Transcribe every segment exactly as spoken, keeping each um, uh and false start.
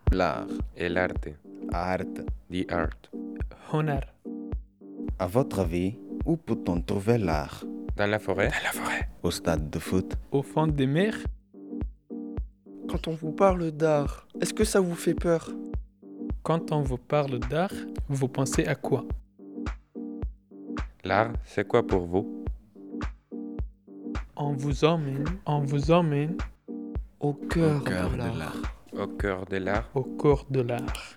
L'art. El arte. Art. The art. Honneur. À votre avis, où peut-on trouver l'art? Dans la forêt. Dans la forêt. Au stade de foot? Au fond des mers. Quand on vous parle d'art, est-ce que ça vous fait peur? Quand on vous parle d'art, vous pensez à quoi? L'art, c'est quoi pour vous? On vous emmène, on vous emmène Au cœur, Au cœur de de l'art. l'art. Au cœur de l'art. au corps de l'art.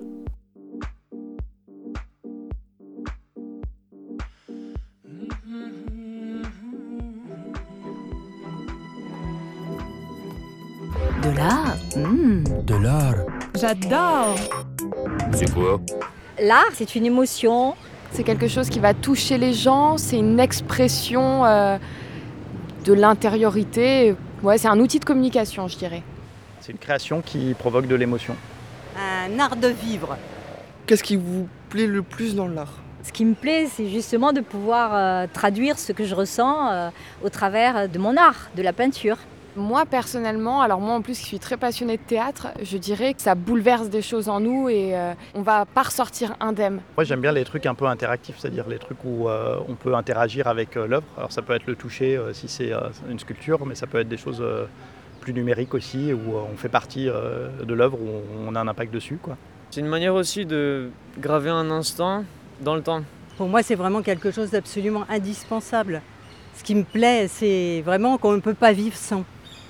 De l'art Mmh. De l'art. J'adore. C'est quoi? L'art, c'est une émotion. C'est quelque chose qui va toucher les gens, c'est une expression euh, de l'intériorité. Ouais, c'est un outil de communication, je dirais. C'est une création qui provoque de l'émotion. Un art de vivre. Qu'est-ce qui vous plaît le plus dans l'art? Ce qui me plaît, c'est justement de pouvoir euh, traduire ce que je ressens euh, au travers de mon art, de la peinture. Moi, personnellement, alors moi en plus qui suis très passionnée de théâtre, je dirais que ça bouleverse des choses en nous et euh, on va pas ressortir indemne. Moi j'aime bien les trucs un peu interactifs, c'est-à-dire les trucs où euh, on peut interagir avec euh, l'œuvre. Alors ça peut être le toucher euh, si c'est euh, une sculpture, mais ça peut être des choses euh, plus numériques aussi, où euh, on fait partie euh, de l'œuvre, où on a un impact dessus, quoi. C'est une manière aussi de graver un instant dans le temps. Pour moi, c'est vraiment quelque chose d'absolument indispensable. Ce qui me plaît, c'est vraiment qu'on ne peut pas vivre sans.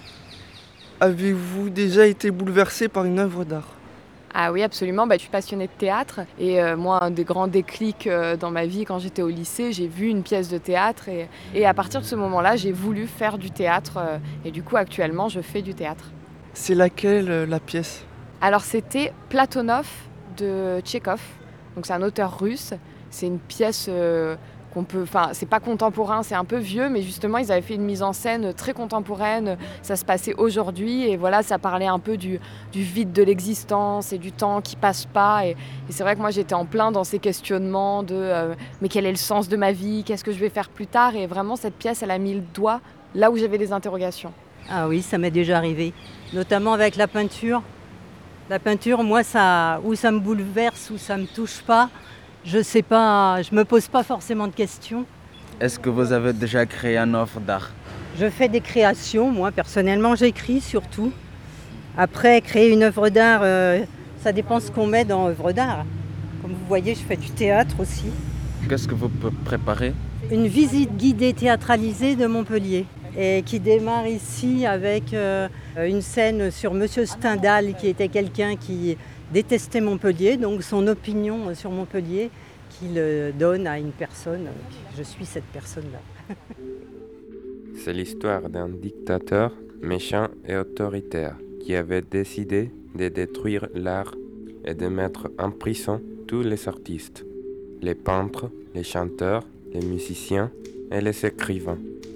Avez-vous déjà été bouleversé par une œuvre d'art? Ah oui, absolument. Bah, je suis passionnée de théâtre et euh, moi, un des grands déclics euh, dans ma vie quand j'étais au lycée, j'ai vu une pièce de théâtre et, et à partir de ce moment-là, j'ai voulu faire du théâtre euh, et du coup, actuellement, je fais du théâtre. C'est laquelle, euh, la pièce? Alors, c'était Platonov de Tchekhov. Donc, c'est un auteur russe. C'est une pièce euh, qu'on peut. Enfin, c'est pas contemporain, c'est un peu vieux, mais justement, ils avaient fait une mise en scène très contemporaine. Ça se passait aujourd'hui et voilà, ça parlait un peu du, du vide de l'existence et du temps qui passe pas. Et, et c'est vrai que moi, j'étais en plein dans ces questionnements de euh, mais quel est le sens de ma vie? Qu'est-ce que je vais faire plus tard? Et vraiment, cette pièce, elle a mis le doigt là où j'avais des interrogations. Ah oui, ça m'est déjà arrivé, notamment avec la peinture. La peinture, moi, ça, ou ça me bouleverse ou ça me touche pas. Je sais pas, je me pose pas forcément de questions. Est-ce que vous avez déjà créé une œuvre d'art? Je fais des créations, moi personnellement j'écris surtout. Après, créer une œuvre d'art, euh, ça dépend ce qu'on met dans œuvre d'art. Comme vous voyez, je fais du théâtre aussi. Qu'est-ce que vous préparez? Une visite guidée théâtralisée de Montpellier et qui démarre ici avec euh, une scène sur Monsieur Stendhal qui était quelqu'un qui détestait Montpellier, donc son opinion sur Montpellier qu'il donne à une personne. Je suis cette personne-là. C'est l'histoire d'un dictateur méchant et autoritaire qui avait décidé de détruire l'art et de mettre en prison tous les artistes, les peintres, les chanteurs, les musiciens et les écrivains.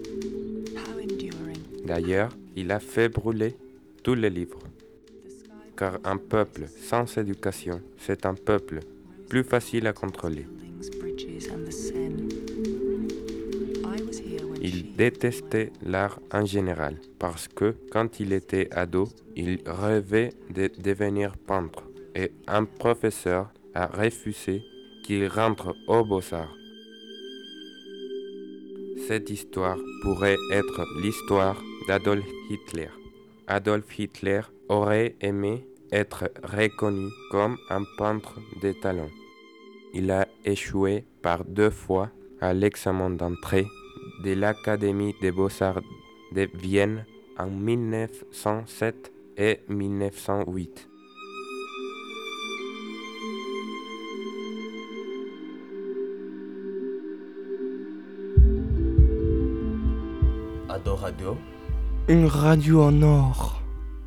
D'ailleurs, il a fait brûler tous les livres. Car un peuple sans éducation, c'est un peuple plus facile à contrôler. Il détestait l'art en général parce que quand il était ado, il rêvait de devenir peintre et un professeur a refusé qu'il rentre aux Beaux-Arts. Cette histoire pourrait être l'histoire d'Adolf Hitler. Adolf Hitler aurait aimé être reconnu comme un peintre de talent. Il a échoué par deux fois à l'examen d'entrée de l'Académie des Beaux-Arts de Vienne en mille neuf cent sept et mille neuf cent huit. Ado Radio. Une radio en or.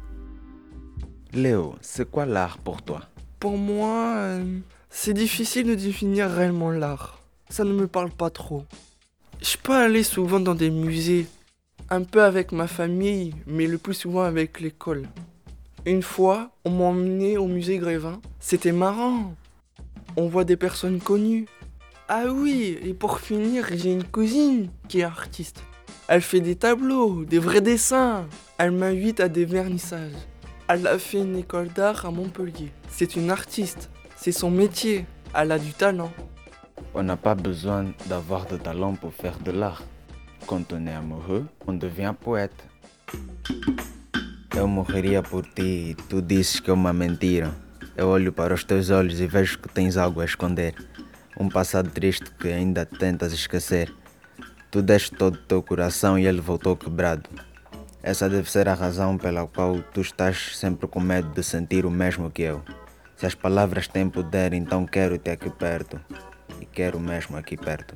Léo, c'est quoi l'art pour toi? Pour moi, euh, c'est difficile de définir réellement l'art. Ça ne me parle pas trop. Je peux aller souvent dans des musées, un peu avec ma famille, mais le plus souvent avec l'école. Une fois, on m'a emmené au musée Grévin. C'était marrant. On voit des personnes connues. Ah oui, et pour finir, j'ai une cousine qui est artiste. Elle fait des tableaux, des vrais dessins. Elle m'invite à des vernissages. Elle a fait une école d'art à Montpellier. C'est une artiste. C'est son métier. Elle a du talent. On n'a pas besoin d'avoir de talent pour faire de l'art. Quand on est amoureux, on devient poète. Eu morreria por ti e tu dizes que é uma mentira. Eu olho para os teus olhos e vejo que tens algo a esconder. Um passado triste que ainda tentas esquecer. Tu deste todo o teu coração e ele voltou quebrado. Essa deve ser a razão pela qual tu estás sempre com medo de sentir o mesmo que eu. Se as palavras têm poder, então quero-te aqui perto. E quero mesmo aqui perto.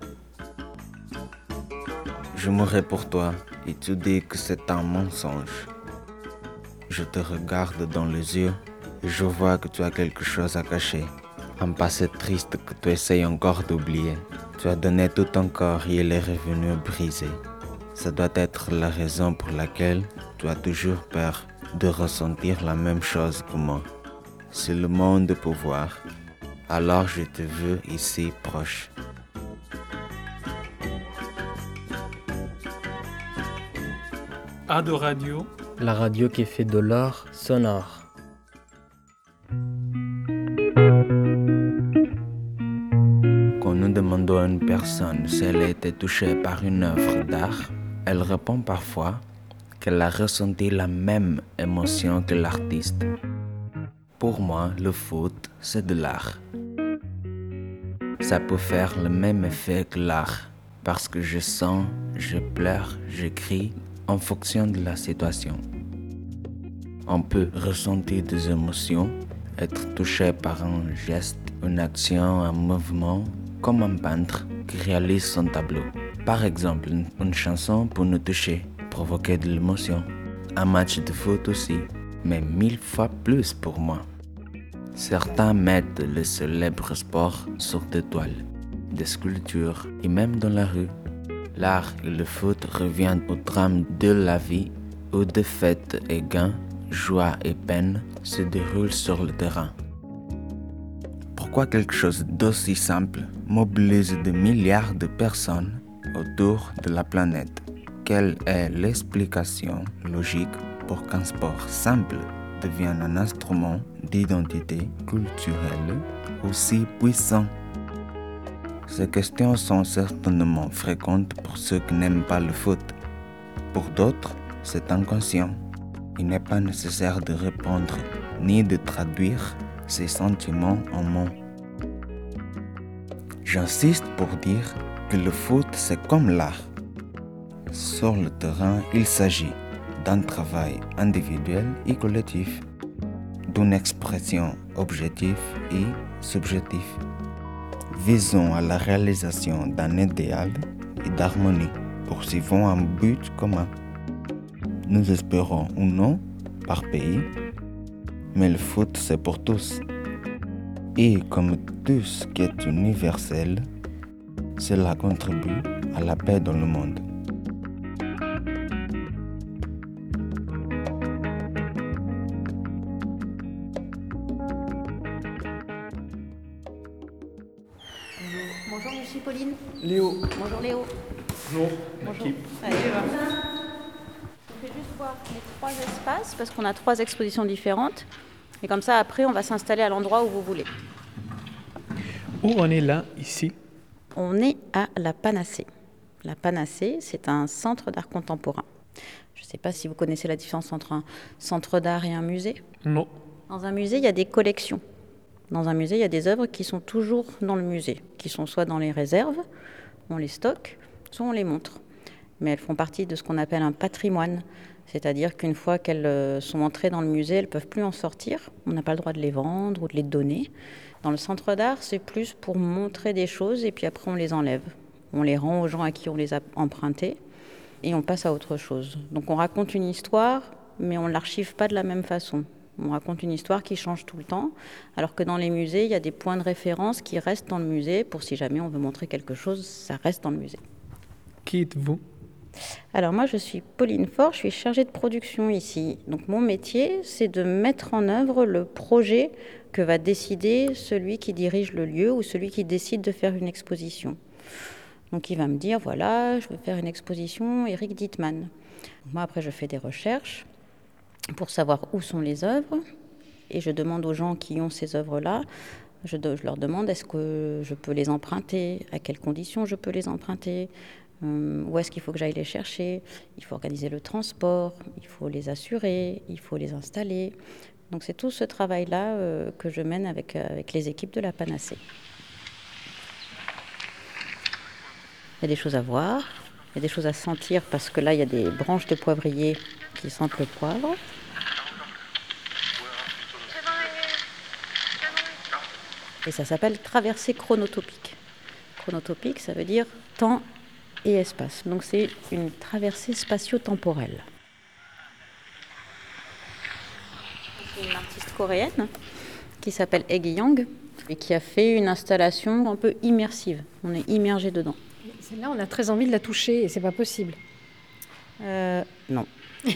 Je mourrai pour toi et tu dis que c'est un mensonge. Je te regarde dans les yeux et je vois que tu as quelque chose à cacher. Un passé triste que tu essayes encore d'oublier. Tu as donné tout ton corps et il est revenu brisé. Ça doit être la raison pour laquelle tu as toujours peur de ressentir la même chose que moi. C'est le monde de pouvoir. Alors je te veux ici proche. Ado Radio, La radio qui fait de l'art sonore. Quand nous demandons à une personne si elle a été touchée par une œuvre d'art, elle répond parfois qu'elle a ressenti la même émotion que l'artiste. Pour moi, le foot, c'est de l'art. Ça peut faire le même effet que l'art, parce que je sens, je pleure, je crie en fonction de la situation. On peut ressentir des émotions, être touché par un geste, une action, un mouvement, comme un peintre qui réalise son tableau. Par exemple, une, une chanson peut nous toucher, provoquer de l'émotion. Un match de foot aussi, mais mille fois plus pour moi. Certains mettent le célèbre sport sur des toiles, des sculptures et même dans la rue. L'art et le foot reviennent au drame de la vie où défaites et gains, joie et peine se déroulent sur le terrain. Pourquoi quelque chose d'aussi simple mobilise des milliards de personnes autour de la planète? Quelle est l'explication logique pour qu'un sport simple devienne un instrument d'identité culturelle aussi puissant? Ces questions sont certainement fréquentes pour ceux qui n'aiment pas le foot. Pour d'autres, c'est inconscient. Il n'est pas nécessaire de répondre ni de traduire ces sentiments en mots. J'insiste pour dire que le foot, c'est comme l'art. Sur le terrain, il s'agit d'un travail individuel et collectif, d'une expression objective et subjective, visant à la réalisation d'un idéal et d'harmonie, poursuivant un but commun. Nous espérons ou non par pays, mais le foot c'est pour tous. Et comme tout ce qui est universel, cela contribue à la paix dans le monde. Bonjour, je suis Pauline. Léo. Bonjour Léo. Bonjour, Bonjour. l'équipe. Allez, je vais. On fait juste voir les trois espaces parce qu'on a trois expositions différentes. Et comme ça, après, on va s'installer à l'endroit où vous voulez. Où on est là, ici? On est à la Panacée. La Panacée, c'est un centre d'art contemporain. Je ne sais pas si vous connaissez la différence entre un centre d'art et un musée. Non. Dans un musée, il y a des collections. Dans un musée, il y a des œuvres qui sont toujours dans le musée, qui sont soit dans les réserves, on les stocke, soit on les montre. Mais elles font partie de ce qu'on appelle un patrimoine. C'est-à-dire qu'une fois qu'elles sont entrées dans le musée, elles ne peuvent plus en sortir. On n'a pas le droit de les vendre ou de les donner. Dans le centre d'art, c'est plus pour montrer des choses et puis après on les enlève. On les rend aux gens à qui on les a empruntées et on passe à autre chose. Donc on raconte une histoire, mais on ne l'archive pas de la même façon. On raconte une histoire qui change tout le temps, alors que dans les musées, il y a des points de référence qui restent dans le musée pour si jamais on veut montrer quelque chose, ça reste dans le musée. Qui êtes-vous? Alors moi, je suis Pauline Faure, je suis chargée de production ici. Donc mon métier, c'est de mettre en œuvre le projet que va décider celui qui dirige le lieu ou celui qui décide de faire une exposition. Donc il va me dire, voilà, je veux faire une exposition Éric Dittmann. Moi, après, je fais des recherches. pour savoir où sont les œuvres. Et je demande aux gens qui ont ces œuvres-là, je, de, je leur demande est-ce que je peux les emprunter, à quelles conditions je peux les emprunter, euh, où est-ce qu'il faut que j'aille les chercher. Il faut organiser le transport, il faut les assurer, il faut les installer. Donc c'est tout ce travail-là euh, que je mène avec, euh, avec les équipes de la Panacée. Il y a des choses à voir, il y a des choses à sentir parce que là il y a des branches de poivrier qui sentent le poivre. Et ça s'appelle traversée chronotopique. Chronotopique, ça veut dire temps et espace. Donc c'est une traversée spatio-temporelle. C'est une artiste coréenne qui s'appelle Egg Yang et qui a fait une installation un peu immersive. On est immergé dedans. Celle-là, on a très envie de la toucher et c'est pas possible. Euh, non.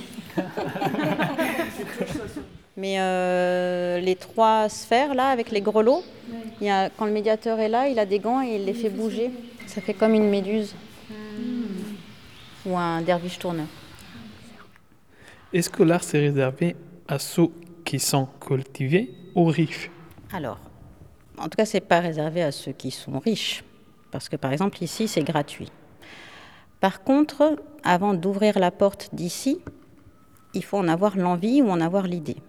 Mais euh, les trois sphères là avec les grelots, il y a, quand le médiateur est là, il a des gants et il les fait bouger. Ça fait comme une méduse mmh. ou un derviche tourneur. Est-ce que l'art c'est réservé à ceux qui sont cultivés ou riches? Alors, en tout cas, c'est pas réservé à ceux qui sont riches, parce que par exemple ici c'est gratuit. Par contre, avant d'ouvrir la porte d'ici, il faut en avoir l'envie ou en avoir l'idée.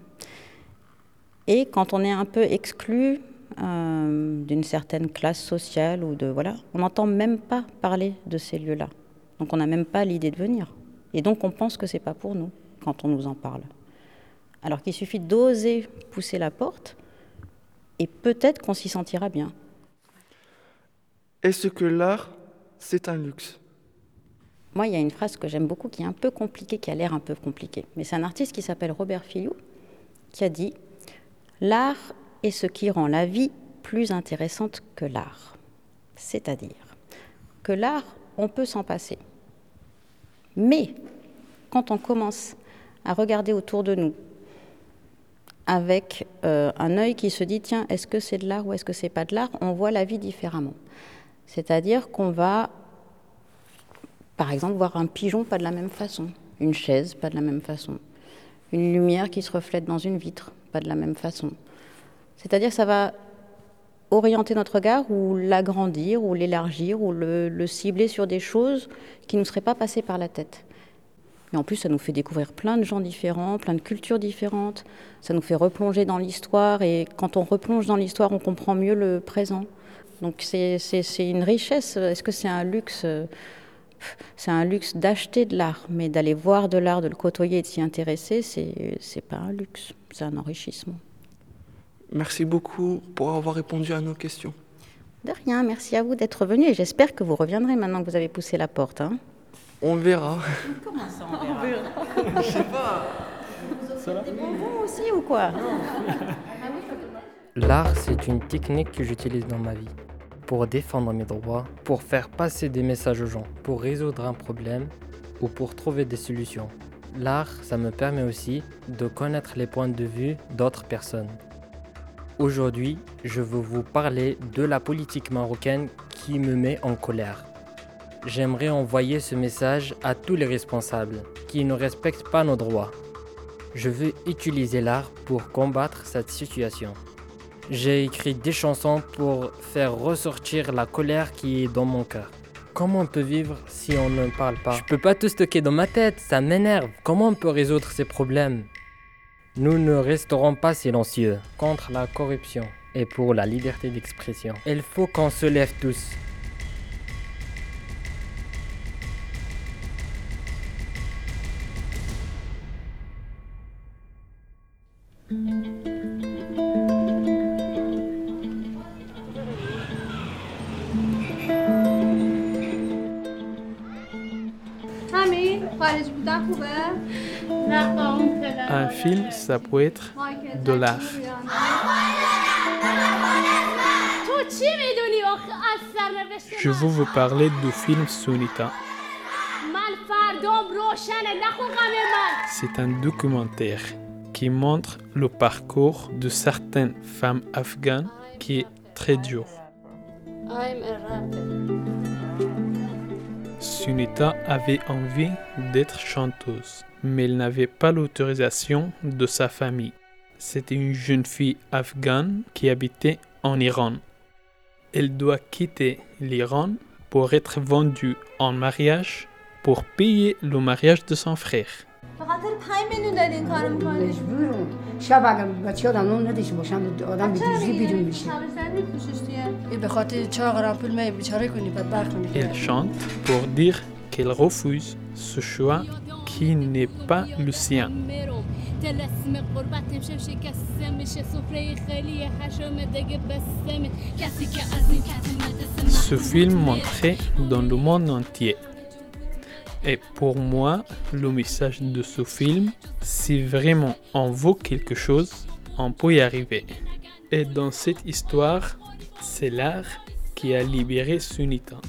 Et quand on est un peu exclu euh, d'une certaine classe sociale ou de voilà, on n'entend même pas parler de ces lieux-là. Donc on n'a même pas l'idée de venir. Et donc on pense que c'est pas pour nous quand on nous en parle. Alors qu'il suffit d'oser pousser la porte et peut-être qu'on s'y sentira bien. Est-ce que l'art, c'est un luxe ? Moi, il y a une phrase que j'aime beaucoup qui est un peu compliquée, qui a l'air un peu compliquée. Mais c'est un artiste qui s'appelle Robert Filliou qui a dit « L'art est ce qui rend la vie plus intéressante que l'art. » C'est-à-dire que l'art, on peut s'en passer. Mais quand on commence à regarder autour de nous avec euh, un œil qui se dit « Tiens, est-ce que c'est de l'art ou est-ce que c'est pas de l'art ?» on voit la vie différemment. C'est-à-dire qu'on va, par exemple, voir un pigeon pas de la même façon, une chaise pas de la même façon, une lumière qui se reflète dans une vitre pas de la même façon. C'est-à-dire que ça va orienter notre regard ou l'agrandir ou l'élargir ou le, le cibler sur des choses qui ne nous seraient pas passées par la tête. Et en plus, ça nous fait découvrir plein de gens différents, plein de cultures différentes. Ça nous fait replonger dans l'histoire et quand on replonge dans l'histoire, on comprend mieux le présent. Donc c'est, c'est, c'est une richesse. Est-ce que c'est un luxe ? C'est un luxe d'acheter de l'art, mais d'aller voir de l'art, de le côtoyer et de s'y intéresser, c'est, c'est pas un luxe, c'est un enrichissement. Merci beaucoup pour avoir répondu à nos questions. De rien, merci à vous d'être venu et j'espère que vous reviendrez maintenant que vous avez poussé la porte. Hein. On verra. Comment ça, on verra, on verra. Je sais pas. Vous offrez des bonbons aussi ou quoi? L'art, c'est une technique que j'utilise dans ma vie. Pour défendre mes droits, pour faire passer des messages aux gens, pour résoudre un problème ou pour trouver des solutions. L'art, ça me permet aussi de connaître les points de vue d'autres personnes. Aujourd'hui, je veux vous parler de la politique marocaine qui me met en colère. J'aimerais envoyer ce message à tous les responsables qui ne respectent pas nos droits. Je veux utiliser l'art pour combattre cette situation. J'ai écrit des chansons pour faire ressortir la colère qui est dans mon cœur. Comment on peut vivre si on ne parle pas? Je peux pas tout stocker dans ma tête, ça m'énerve. Comment on peut résoudre ces problèmes? Nous ne resterons pas silencieux contre la corruption et pour la liberté d'expression. Il faut qu'on se lève tous. Un film, ça peut être de l'art. Je veux vous parler du film Sunita. C'est un documentaire qui montre le parcours de certaines femmes afghanes qui est très dur. Sunita avait envie d'être chanteuse. mais elle n'avait pas l'autorisation de sa famille. C'était une jeune fille afghane qui habitait en Iran. Elle doit quitter l'Iran pour être vendue en mariage pour payer le mariage de son frère. Elle chante pour dire qu'elle refuse ce choix qui n'est pas le sien. Ce film montrait dans le monde entier. Et pour moi, le message de ce film, si vraiment on veut quelque chose, on peut y arriver. Et dans cette histoire, c'est l'art qui a libéré Sunita.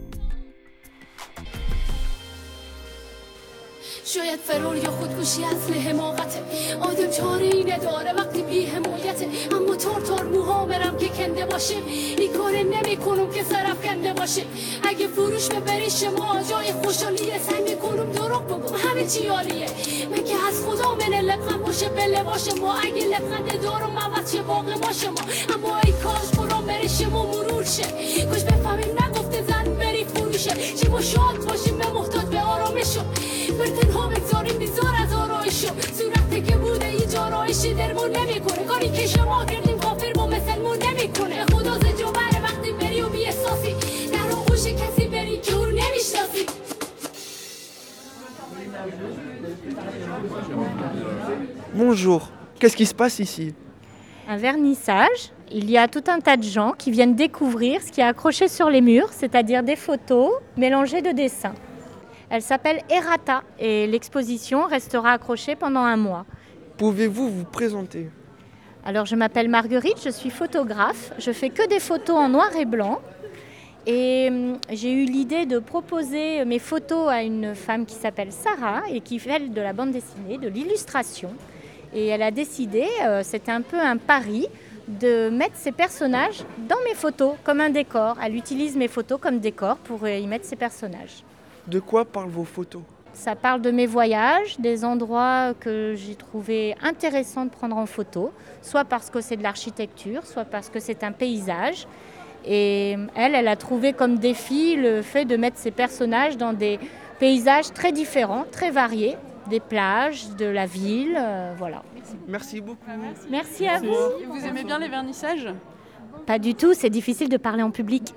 شاید فرار یا خودکشی اصل حماقته آدم چاره ای نداره وقتی بی حمایته اما تار تار موهامرم که کنده باشه این کار نمی کنم که سرف کنده باشه اگه فروش ببری شما جای خوشحالیه سعی میکنم دروغ بگم همه چی عالیه من که از خدا من لبخند باشه به لباش ما اگه لبخند دارم عوض شه باقی ما شما اما ای کاش برام بری شما مرور شه کاش بفهمیم نگفته زن بری فروشه چی ما شاد باشیم به محتاج به آرامشو برتنها بگذاریم بیزار از آرایشو صورتی که بوده هیچ آرایشی درمون نمی کنه کاری که شما کردیم کافر با مثلمون نمی کنه خدا زجو بره وقتی بری و بی احساسی در آغوش کسی بری که اون نمیشناسی Bonjour, qu'est-ce qui se passe ici? Un vernissage. Il y a tout un tas de gens qui viennent découvrir ce qui est accroché sur les murs, c'est-à-dire des photos mélangées de dessins. Elle s'appelle Errata et l'exposition restera accrochée pendant un mois. Pouvez-vous vous présenter? Alors je m'appelle Marguerite, je suis photographe, je fais que des photos en noir et blanc. Et j'ai eu l'idée de proposer mes photos à une femme qui s'appelle Sarah et qui fait de la bande dessinée, de l'illustration. Et elle a décidé, euh, c'était un peu un pari, de mettre ses personnages dans mes photos comme un décor. Elle utilise mes photos comme décor pour y mettre ses personnages. De quoi parlent vos photos? Ça parle de mes voyages, des endroits que j'ai trouvé intéressants de prendre en photo, soit parce que c'est de l'architecture, soit parce que c'est un paysage. Et elle, elle a trouvé comme défi le fait de mettre ses personnages dans des paysages très différents, très variés, des plages, de la ville, euh, voilà. Merci beaucoup. Merci, Merci à vous. Vous aimez bien les vernissages? Pas du tout, c'est difficile de parler en public.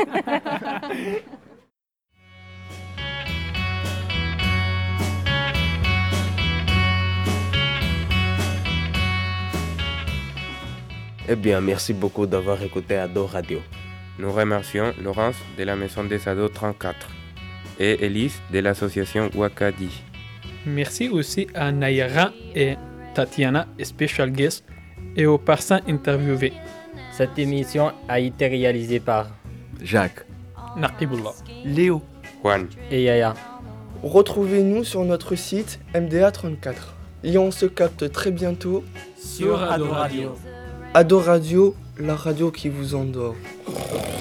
Eh bien, merci beaucoup d'avoir écouté Ado Radio. Nous remercions Laurence de la Maison des Ados trente-quatre et Elise de l'association Wakadi. Merci aussi à Nayara et Tatiana, special guest, et aux personnes interviewées. Cette émission a été réalisée par Jacques, Naqibullah, Léo, Juan et Yaya. Retrouvez-nous sur notre site M D A trente-quatre. Et on se capte très bientôt sur Ado Radio. Ado Radio, la radio qui vous endort.